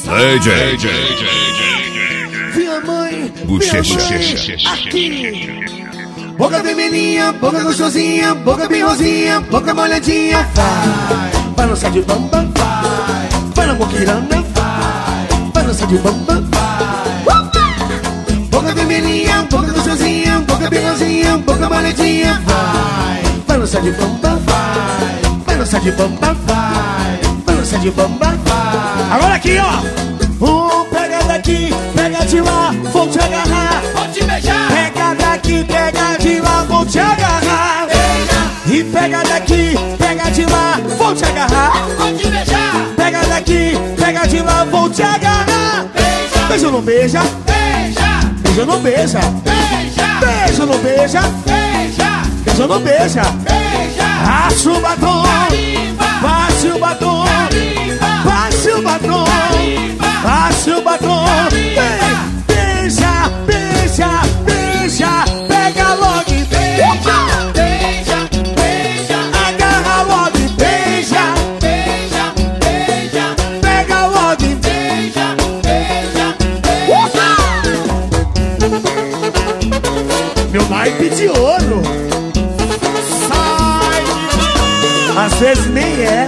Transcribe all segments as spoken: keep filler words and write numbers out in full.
D J, Minha mãe, Bochecha. aqui. Boca vermelhinha, boca gostosinha, boca bem rosinha, boca molhadinha. Vai, vai lançar de bamba, vai, vai na moquirana, vai, vai lançar de bamba, vai. Boca vermelhinha, boca gostosinha, boca bem rosinha, boca molhadinha. Vai, vai lançar de bamba, vai, vai lançar de bamba, vai, vai lançar de bamba, vai. Agora aqui, ó. Um, pega daqui, pega de lá, vou te agarrar, Vou te beijar, pega daqui, pega de lá, vou te agarrar. beija, E pega daqui, pega de lá, vou te agarrar. vou te beijar, Pega daqui, pega de lá, vou te agarrar. beija, Beija ou não beija? beija, Beija ou não beija? beija, Beija ou não beija? beija, Beija ou não beija? beija, Passa o batom, carimba, passe o batom, carimba, passe o batom, passe o batom. Beija, beija, beija, pega logo e beija. beija, beija, Agarra logo e beija, beija, beija, pega logo e beija, beija, beija. meu naipe de ouro. Sai Às vezes nem é.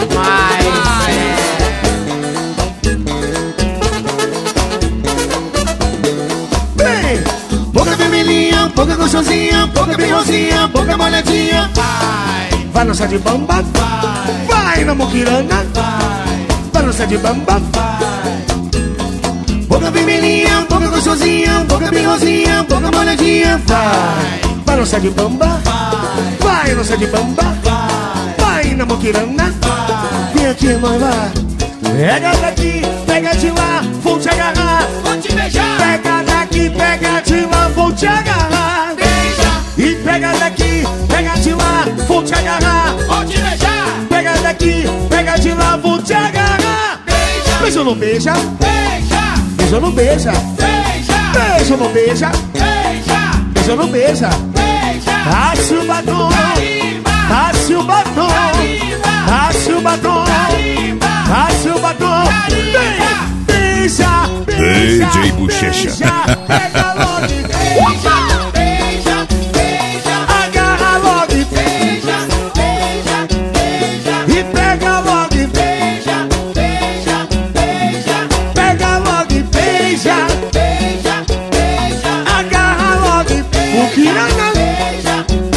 Bem, Boca vermelhinha, boca gostosinha, boca bem rosinha, boca molhadinha. vai, Vai lançar de bamba, vai, vai na moquirana, vai, vai lançar de bamba. vai, Boca vermelhinha, boca gostosinha, boca bem rosinha, boca molhadinha. Vai, vai lançar de bamba, vai, vai lançar de bamba, vai, vai na moquirana. Vem aqui, mãe, vai. pega daqui, pega de lá, vou te agarrar. vou te beijar, Pega daqui, pega de lá, vou te agarrar. beija, E pega daqui, pega de lá, vou te agarrar. vou te beijar, Pega daqui, pega de lá, vou te agarrar. beija, Beija ou não beija? beija, Beija ou não beija? beija, Beija ou não beija? beija, Beija ou não beija? beija, Passe o batom, carimba, passe o batom, carimba, passe o batom, carimba, passe o batom. carimba, Beija, beija, D J Bochecha. beija, pega logo e beija, beija, beija, agarra logo e beija, beija, beija, e pega logo e beija, beija, beija, pega logo e beija, beija, beija, agarra logo e o que é beija,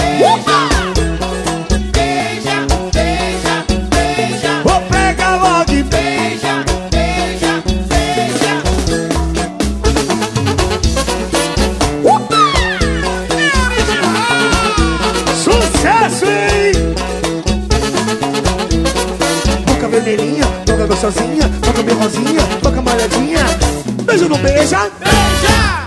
beija, beija, beija, ou pega logo e beija, beija, beija. sucesso, hein? Boca vermelhinha, boca gostosinha, boca bem rosinha, boca molhadinha. Beijo ou não beija? Beija!